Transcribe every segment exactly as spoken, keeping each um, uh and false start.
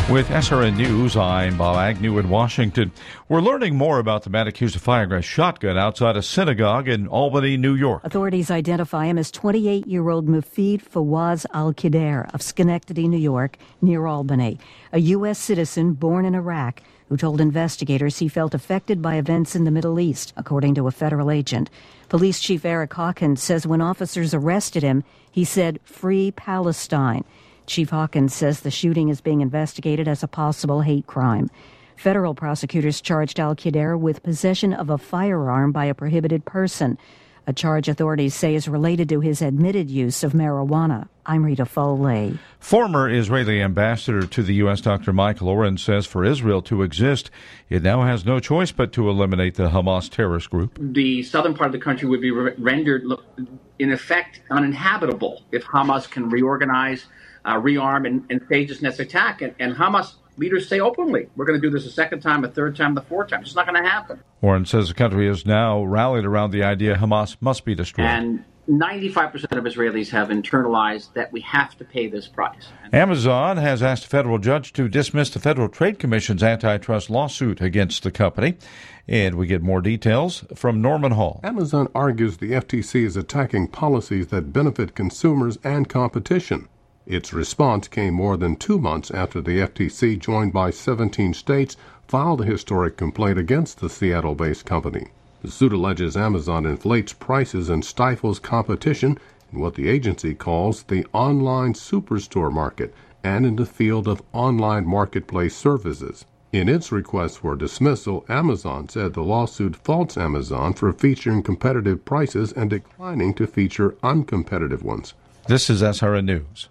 With S R N News, I'm Bob Agnew in Washington. We're learning more about the man accused of firing a shotgun outside a synagogue in Albany, New York. Authorities identify him as twenty-eight-year-old Mufid Fawaz Al-Qadr of Schenectady, New York, near Albany, a U S citizen born in Iraq who told investigators he felt affected by events in the Middle East, according to a federal agent. Police Chief Eric Hawkins says when officers arrested him, he said, "Free Palestine." Chief Hawkins says the shooting is being investigated as a possible hate crime. Federal prosecutors charged Al-Qadr with possession of a firearm by a prohibited person, a charge authorities say is related to his admitted use of marijuana. I'm Rita Foley. Former Israeli ambassador to the U S Doctor Michael Oren says for Israel to exist, it now has no choice but to eliminate the Hamas terrorist group. The southern part of the country would be re- rendered, in effect, uninhabitable if Hamas can reorganize, uh, rearm, and, and stage its next attack. And, and Hamas leaders say openly, we're going to do this a second time, a third time, the fourth time. It's not going to happen. Oren says the country has now rallied around the idea Hamas must be destroyed. And ninety-five percent of Israelis have internalized that we have to pay this price. Amazon has asked a federal judge to dismiss the Federal Trade Commission's antitrust lawsuit against the company. And we get more details from Norman Hall. Amazon argues the F T C is attacking policies that benefit consumers and competition. Its response came more than two months after the F T C, joined by seventeen states, filed a historic complaint against the Seattle-based company. The suit alleges Amazon inflates prices and stifles competition in what the agency calls the online superstore market and in the field of online marketplace services. In its request for dismissal, Amazon said the lawsuit faults Amazon for featuring competitive prices and declining to feature uncompetitive ones. This is S R N News.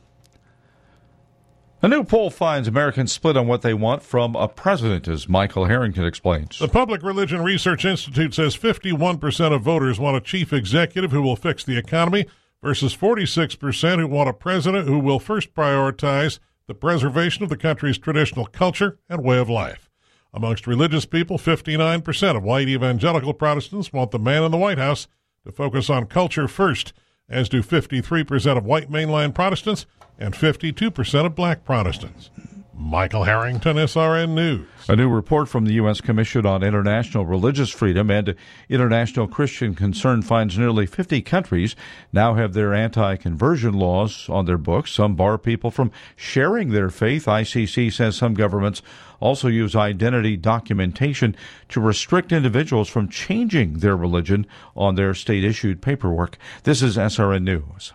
A new poll finds Americans split on what they want from a president, as Michael Harrington explains. The Public Religion Research Institute says fifty-one percent of voters want a chief executive who will fix the economy versus forty-six percent who want a president who will first prioritize the preservation of the country's traditional culture and way of life. Amongst religious people, fifty-nine percent of white evangelical Protestants want the man in the White House to focus on culture first, as do fifty-three percent of white mainline Protestants and fifty-two percent of black Protestants. Michael Harrington, S R N News. A new report from the U S Commission on International Religious Freedom and International Christian Concern finds nearly fifty countries now have their anti-conversion laws on their books. Some bar people from sharing their faith. I C C says some governments also use identity documentation to restrict individuals from changing their religion on their state-issued paperwork. This is S R N News.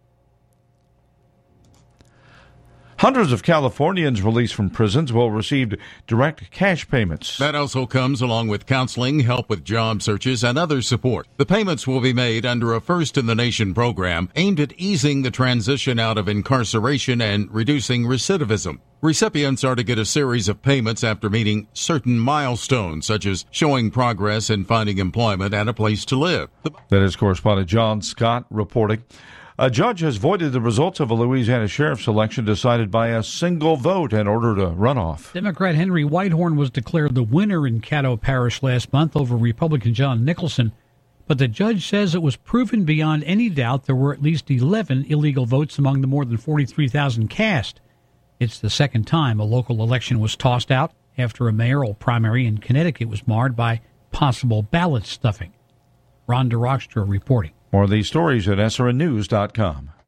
Hundreds of Californians released from prisons will receive direct cash payments. That also comes along with counseling, help with job searches, and other support. The payments will be made under a first-in-the-nation program aimed at easing the transition out of incarceration and reducing recidivism. Recipients are to get a series of payments after meeting certain milestones, such as showing progress in finding employment and a place to live. That is correspondent John Scott reporting. A judge has voided the results of a Louisiana sheriff's election decided by a single vote and ordered a runoff. Democrat Henry Whitehorn was declared the winner in Caddo Parish last month over Republican John Nicholson, but the judge says it was proven beyond any doubt there were at least eleven illegal votes among the more than forty-three thousand cast. It's the second time a local election was tossed out after a mayoral primary in Connecticut was marred by possible ballot stuffing. Ron DeRockstra reporting. More of these stories at S R N news dot com.